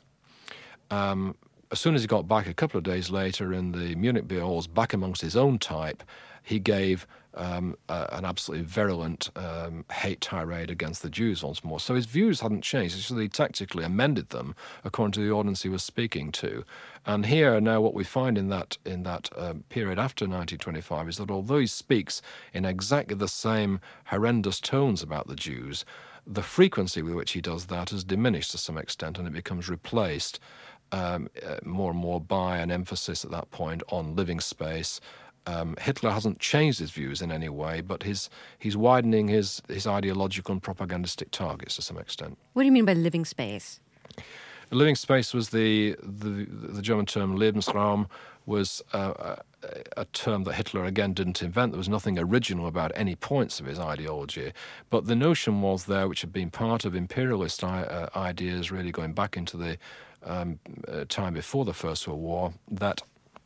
Um, as soon as he got back a couple of days later in the Munich beer halls, back amongst his own type, he gave um, uh, an absolutely virulent um, hate tirade against the Jews once more. So his views hadn't changed. It's just that he tactically amended them according to the audience he was speaking to. And here now what we find in that in that um, period after nineteen twenty-five is that although he speaks in exactly the same horrendous tones about the Jews, the frequency with which he does that has diminished to some extent, and it becomes replaced um, uh, more and more by an emphasis at that point on living space. Um, Hitler hasn't changed his views in any way, but his, he's widening his, his ideological and propagandistic targets to some extent. What do you mean by living space? Living space was the the, the German term Lebensraum, was uh, a, a term that Hitler again didn't invent. There was nothing original about any points of his ideology, but the notion was there, which had been part of imperialist I, uh, ideas really going back into the um, uh, time before the First World War, that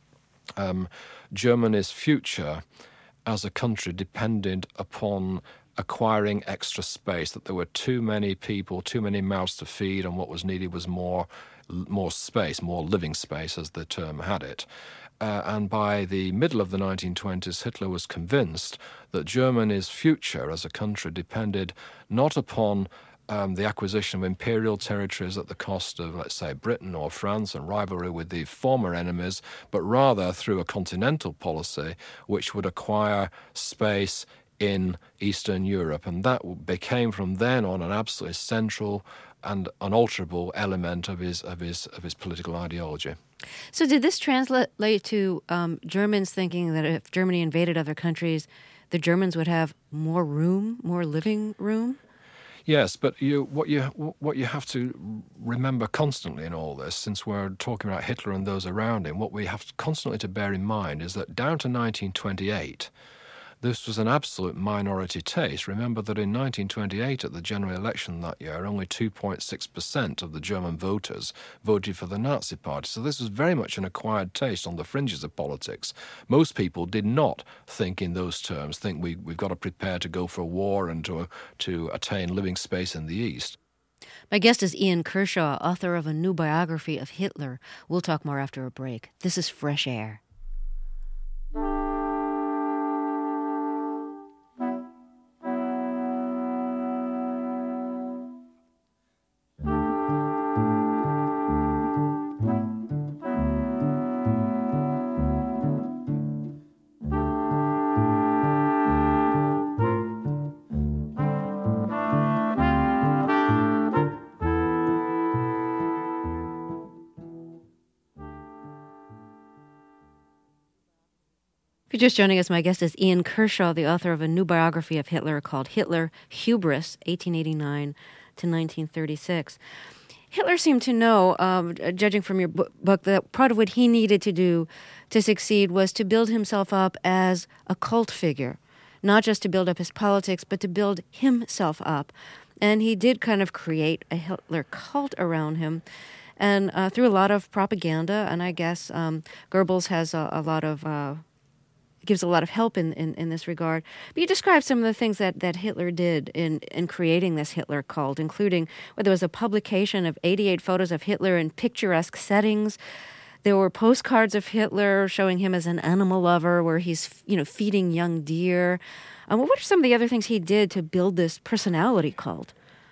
um, Germany's future as a country depended upon acquiring extra space, that there were too many people, too many mouths to feed, and what was needed was more more space, more living space, as the term had it. Uh, and by the middle of the nineteen twenties, Hitler was convinced that Germany's future as a country depended not upon um, the acquisition of imperial territories at the cost of, let's say, Britain or France and rivalry with the former enemies, but rather through a continental policy which would acquire space in Eastern Europe. And that became from then on an absolutely central and unalterable element of his of his of his political ideology. So did this translate to um, Germans thinking that if Germany invaded other countries, the Germans would have more room, more living room? Yes, but you, what you what you have to remember constantly in all this, since we're talking about Hitler and those around him, what we have constantly to bear in mind is that down to nineteen twenty-eight, this was an absolute minority taste. Remember that in nineteen twenty-eight, at the general election that year, only two point six percent of the German voters voted for the Nazi Party. So this was very much an acquired taste on the fringes of politics. Most people did not think in those terms, think we, we've got to prepare to go for war and to, to attain living space in the East. My guest is Ian Kershaw, author of a new biography of Hitler. We'll talk more after a break. This is Fresh Air. If you're just joining us, my guest is Ian Kershaw, the author of a new biography of Hitler called Hitler, Hubris, eighteen eighty-nine to nineteen thirty-six. Hitler seemed to know, um, judging from your book, that part of what he needed to do to succeed was to build himself up as a cult figure, not just to build up his politics, but to build himself up. And he did kind of create a Hitler cult around him. And uh, through a lot of propaganda, and I guess um, Goebbels has a, a lot of... Uh, gives a lot of help in, in, in this regard. But you described some of the things that, that Hitler did in, in creating this Hitler cult, including where there was a publication of eighty-eight photos of Hitler in picturesque settings. There were postcards of Hitler showing him as an animal lover where he's, you know, feeding young deer. Um, what are some of the other things he did to build this personality cult?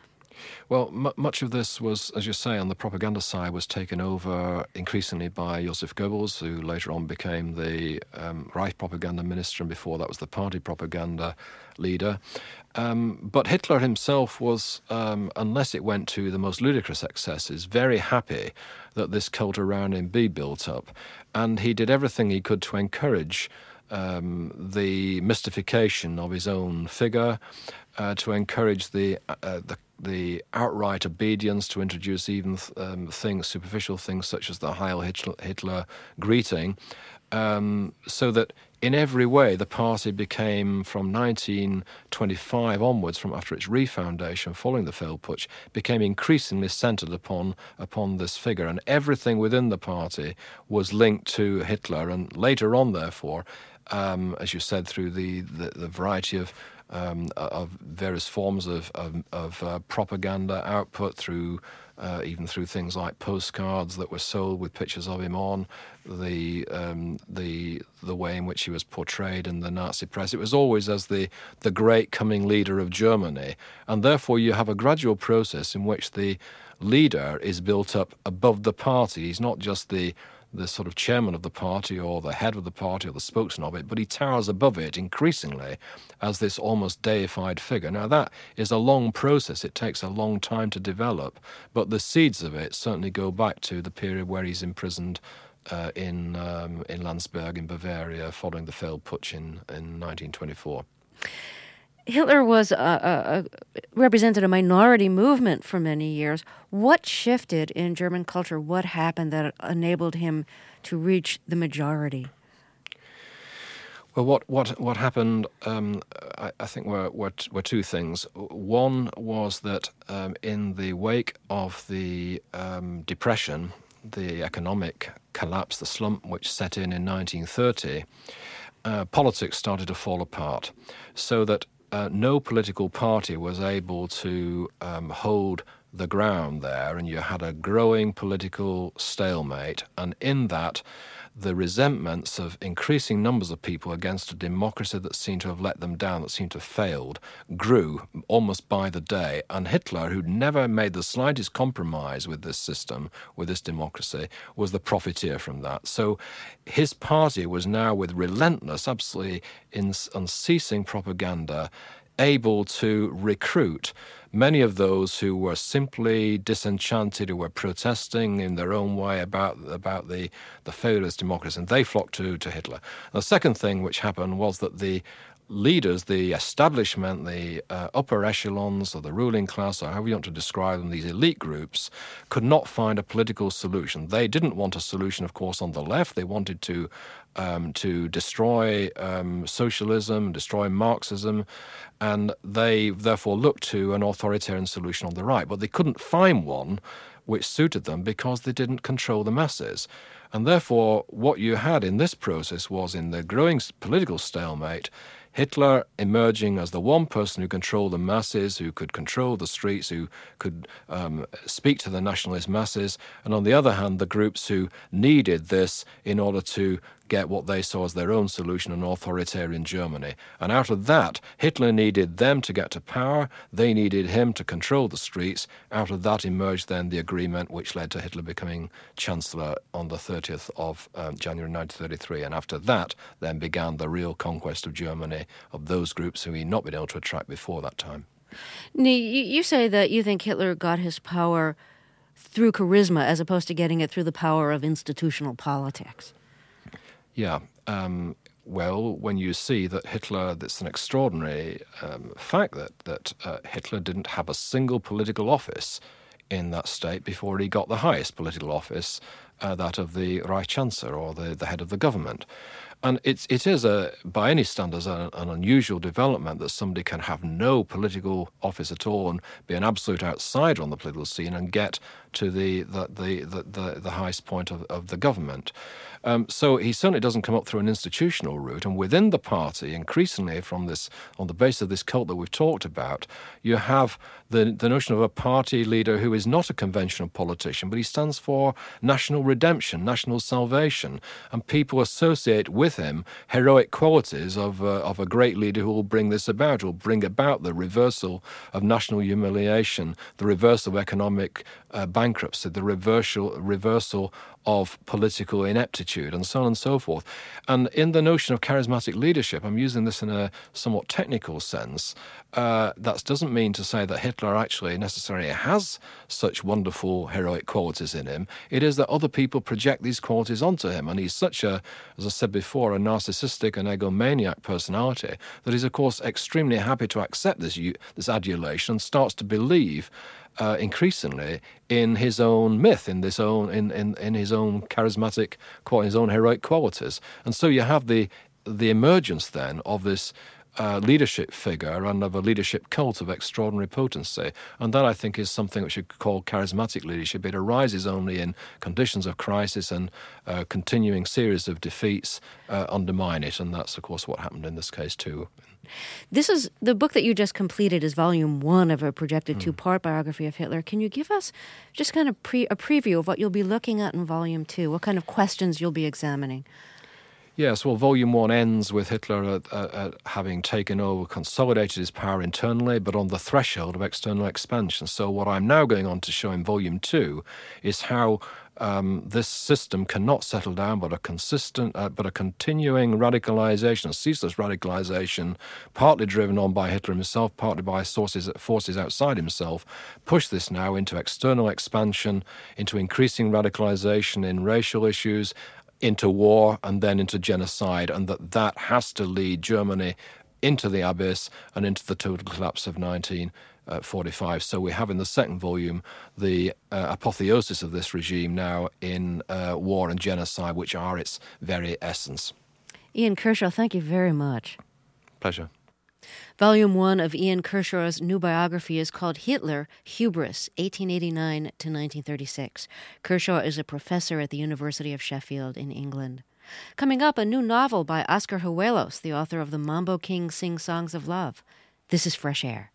Well, m- much of this was, as you say, on the propaganda side, was taken over increasingly by Joseph Goebbels, who later on became the um, Reich propaganda minister, and before that was the party propaganda leader. Um, but Hitler himself was, um, unless it went to the most ludicrous excesses, very happy that this cult around him be built up. And he did everything he could to encourage um, the mystification of his own figure, uh, to encourage the, uh, the the outright obedience, to introduce even um, things, superficial things such as the Heil Hitler, Hitler greeting, um, so that in every way the party became, from nineteen twenty-five onwards, from after its refoundation following the failed putsch, became increasingly centred upon upon this figure, and everything within the party was linked to Hitler. And later on, therefore, um, as you said, through the, the, the variety of Um, of various forms of, of, of uh, propaganda output, through uh, even through things like postcards that were sold with pictures of him on, the um, the the way in which he was portrayed in the Nazi press. It was always as the the great coming leader of Germany, and therefore you have a gradual process in which the leader is built up above the party. He's not just the the sort of chairman of the party or the head of the party or the spokesman of it, but he towers above it increasingly as this almost deified figure. Now, that is a long process. It takes a long time to develop, but the seeds of it certainly go back to the period where he's imprisoned uh, in um, in Landsberg in Bavaria following the failed putsch in, in nineteen twenty-four. Hitler was uh, uh, represented a minority movement for many years. What shifted in German culture? What happened that enabled him to reach the majority? Well, what what what happened? Um, I, I think were, were were two things. One was that um, in the wake of the um, Depression, the economic collapse, the slump which set in in nineteen thirty, uh, politics started to fall apart, so that Uh, no political party was able to um, hold the ground there, and you had a growing political stalemate, and in that the resentments of increasing numbers of people against a democracy that seemed to have let them down, that seemed to have failed, grew almost by the day. And Hitler, who'd never made the slightest compromise with this system, with this democracy, was the profiteer from that. So his party was now, with relentless, absolutely unceasing propaganda, able to recruit many of those who were simply disenchanted, who were protesting in their own way about about the, the failure of democracy, and they flocked to, to Hitler. And the second thing which happened was that the leaders, the establishment, the uh, upper echelons of the ruling class, or however you want to describe them, these elite groups, could not find a political solution. They didn't want a solution, of course, on the left. They wanted to um, to destroy um, socialism, destroy Marxism, and they therefore looked to an authoritarian solution on the right. But they couldn't find one which suited them because they didn't control the masses. And therefore, what you had in this process was, in the growing political stalemate, Hitler emerging as the one person who controlled the masses, who could control the streets, who could um, speak to the nationalist masses, and on the other hand, the groups who needed this in order to get what they saw as their own solution, an authoritarian Germany. And out of that, Hitler needed them to get to power, they needed him to control the streets. Out of that emerged then the agreement which led to Hitler becoming Chancellor on the thirtieth of um, January nineteen thirty-three. And after that, then began the real conquest of Germany, of those groups who he'd not been able to attract before that time. You say that you think Hitler got his power through charisma as opposed to getting it through the power of institutional politics. Yeah. Um, well, when you see that Hitler, that's an extraordinary um, fact that, that uh, Hitler didn't have a single political office in that state before he got the highest political office, uh, that of the Reich Chancellor, or the, the head of the government. And it's, it is, a, by any standards, a, an unusual development that somebody can have no political office at all and be an absolute outsider on the political scene and get to the the the, the, the, the highest point of, of the government. Um, so he certainly doesn't come up through an institutional route. And within the party, increasingly from this, on the basis of this cult that we've talked about, you have the, the notion of a party leader who is not a conventional politician, but he stands for national redemption, national salvation, and people associate with him heroic qualities of, uh, of a great leader who will bring this about, who will bring about the reversal of national humiliation, the reversal of economic uh, bankruptcy, the reversal, reversal of political ineptitude, and so on and so forth. And in the notion of charismatic leadership, I'm using this in a somewhat technical sense. Uh, that doesn't mean to say that Hitler actually necessarily has such wonderful heroic qualities in him. It is that other people project these qualities onto him, and he's such a, as I said before, a narcissistic and egomaniac personality that he's, of course, extremely happy to accept this, this adulation and starts to believe Uh, increasingly in his own myth, in this own, in, in, in his own charismatic, his own heroic qualities, and so you have the the emergence then of this uh, leadership figure and of a leadership cult of extraordinary potency, and that I think is something which you could call charismatic leadership. It arises only in conditions of crisis, and uh, continuing series of defeats uh, undermine it, and that's of course what happened in this case too. This is the book that you just completed is volume one of a projected Mm. two-part biography of Hitler. Can you give us just kind of pre, a preview of what you'll be looking at in volume two? What kind of questions you'll be examining? Yes, well, volume one ends with Hitler uh, uh, having taken over, consolidated his power internally, but on the threshold of external expansion. So what I'm now going on to show in volume two is how um, this system cannot settle down, but a consistent, uh, but a continuing radicalization, a ceaseless radicalization, partly driven on by Hitler himself, partly by sources, forces outside himself, push this now into external expansion, into increasing radicalization in racial issues, into war, and then into genocide, and that that has to lead Germany into the abyss and into the total collapse of nineteen forty-five. So we have in the second volume the uh, apotheosis of this regime now in uh, war and genocide, which are its very essence. Ian Kershaw, thank you very much. Pleasure. Volume one of Ian Kershaw's new biography is called Hitler, Hubris, eighteen eighty-nine to nineteen thirty-six. Kershaw is a professor at the University of Sheffield in England. Coming up, a new novel by Oscar Huelos, the author of The Mambo King Sing Songs of Love. This is Fresh Air.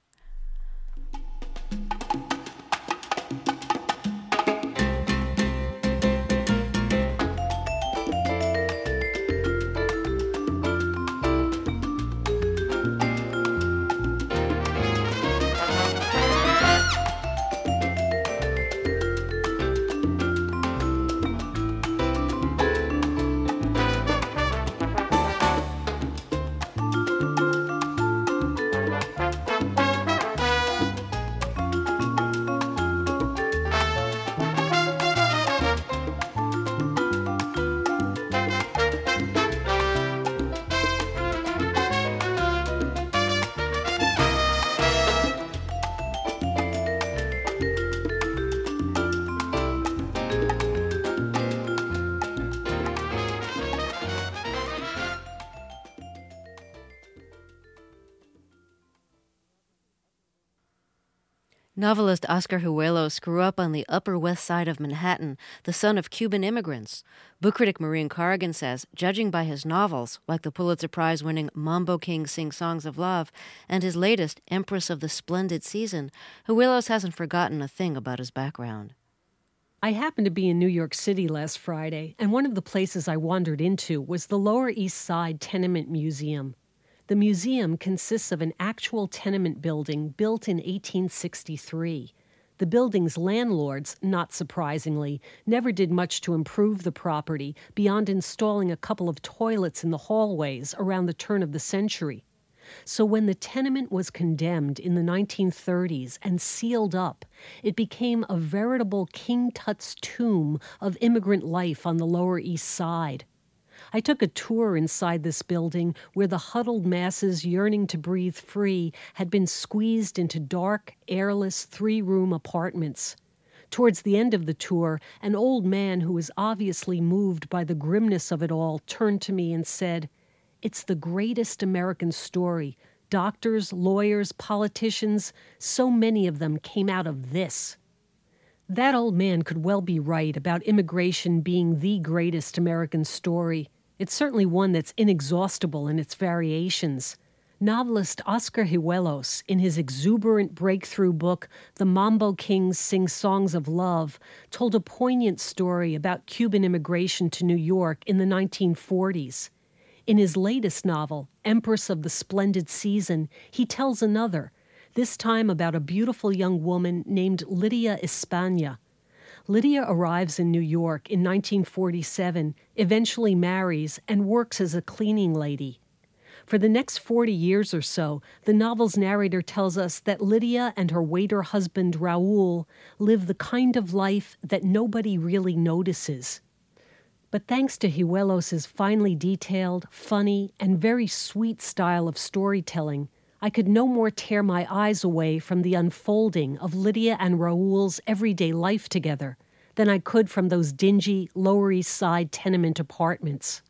Novelist Oscar Huelos grew up on the Upper West Side of Manhattan, the son of Cuban immigrants. Book critic Maureen Corrigan says, judging by his novels, like the Pulitzer Prize-winning Mambo King Sing Songs of Love and his latest Empress of the Splendid Season, Huelos hasn't forgotten a thing about his background. I happened to be in New York City last Friday, and one of the places I wandered into was the Lower East Side Tenement Museum. The museum consists of an actual tenement building built in eighteen sixty-three. The building's landlords, not surprisingly, never did much to improve the property beyond installing a couple of toilets in the hallways around the turn of the century. So when the tenement was condemned in the nineteen thirties and sealed up, it became a veritable King Tut's tomb of immigrant life on the Lower East Side. I took a tour inside this building where the huddled masses yearning to breathe free had been squeezed into dark, airless, three-room apartments. Towards the end of the tour, an old man who was obviously moved by the grimness of it all turned to me and said, "It's the greatest American story. Doctors, lawyers, politicians, so many of them came out of this." That old man could well be right about immigration being the greatest American story. It's certainly one that's inexhaustible in its variations. Novelist Oscar Hijuelos, in his exuberant breakthrough book, The Mambo Kings Sing Songs of Love, told a poignant story about Cuban immigration to New York in the nineteen forties. In his latest novel, Empress of the Splendid Season, he tells another, this time about a beautiful young woman named Lydia España. Lydia arrives in New York in nineteen forty-seven, eventually marries, and works as a cleaning lady. For the next forty years or so, the novel's narrator tells us that Lydia and her waiter husband Raul live the kind of life that nobody really notices. But thanks to Hijuelos' finely detailed, funny, and very sweet style of storytelling, I could no more tear my eyes away from the unfolding of Lydia and Raul's everyday life together than I could from those dingy Lower East Side tenement apartments.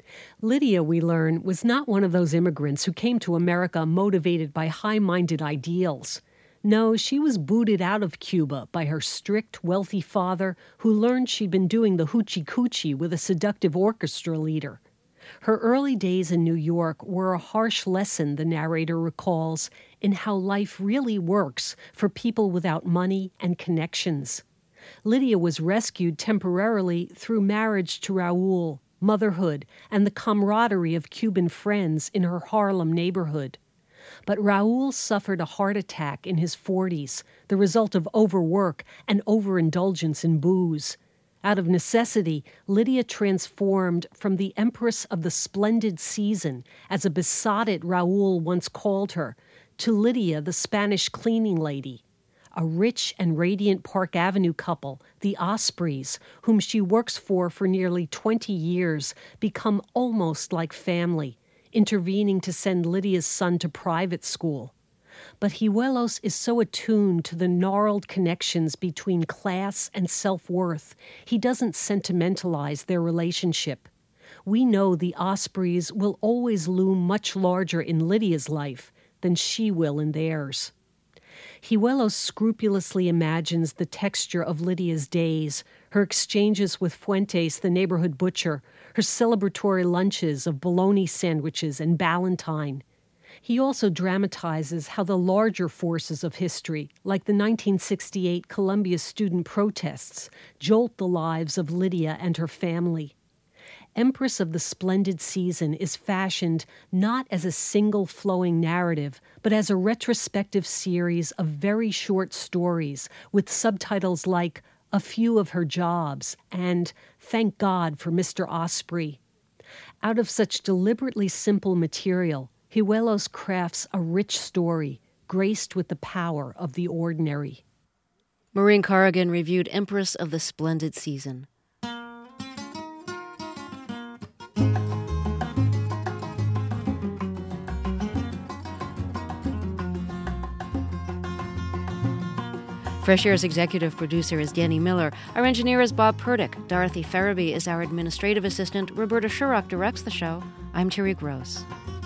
Lydia, we learn, was not one of those immigrants who came to America motivated by high-minded ideals. No, she was booted out of Cuba by her strict, wealthy father who learned she'd been doing the hoochie-coochie with a seductive orchestra leader. Her early days in New York were a harsh lesson, the narrator recalls, in how life really works for people without money and connections. Lydia was rescued temporarily through marriage to Raul, motherhood, and the camaraderie of Cuban friends in her Harlem neighborhood. But Raul suffered a heart attack in his forties, the result of overwork and overindulgence in booze. Out of necessity, Lydia transformed from the Empress of the Splendid Season, as a besotted Raul once called her, to Lydia, the Spanish cleaning lady. A rich and radiant Park Avenue couple, the Ospreys, whom she works for for nearly twenty years, become almost like family, intervening to send Lydia's son to private school. But Hijuelos is so attuned to the gnarled connections between class and self-worth, he doesn't sentimentalize their relationship. We know the Ospreys will always loom much larger in Lydia's life than she will in theirs. Hijuelos scrupulously imagines the texture of Lydia's days, her exchanges with Fuentes, the neighborhood butcher, her celebratory lunches of bologna sandwiches and ballantine. He also dramatizes how the larger forces of history, like the nineteen sixty-eight Columbia student protests, jolt the lives of Lydia and her family. Empress of the Splendid Season is fashioned not as a single flowing narrative, but as a retrospective series of very short stories with subtitles like A Few of Her Jobs and Thank God for Mister Osprey. Out of such deliberately simple material, Hijuelos crafts a rich story, graced with the power of the ordinary. Maureen Corrigan reviewed Empress of the Splendid Season. Fresh Air's executive producer is Danny Miller. Our engineer is Bob Purdick. Dorothy Ferraby is our administrative assistant. Roberta Shurock directs the show. I'm Terry Gross.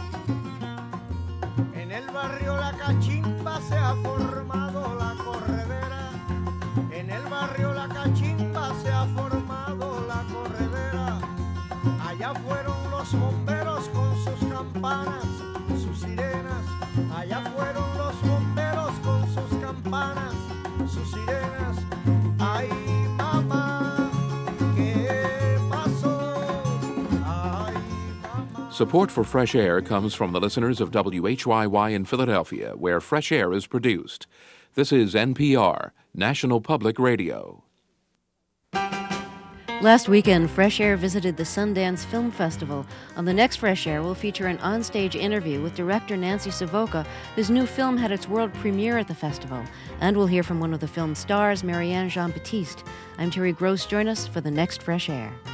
En el barrio La Cachimba se ha formado la corredera. En el barrio La Cachimba se ha formado la corredera. Allá fueron los bomberos con sus campanas, sus sirenas. Allá fueron los bomberos con sus campanas, sus sirenas. Ay, mamá, ¿qué pasó? Ay, mamá. Support for Fresh Air comes from the listeners of W H Y Y in Philadelphia, where Fresh Air is produced. This is N P R, National Public Radio. Last weekend, Fresh Air visited the Sundance Film Festival. On the next Fresh Air, we'll feature an onstage interview with director Nancy Savoca, whose new film had its world premiere at the festival. And we'll hear from one of the film's stars, Marianne Jean-Baptiste. I'm Terry Gross. Join us for the next Fresh Air.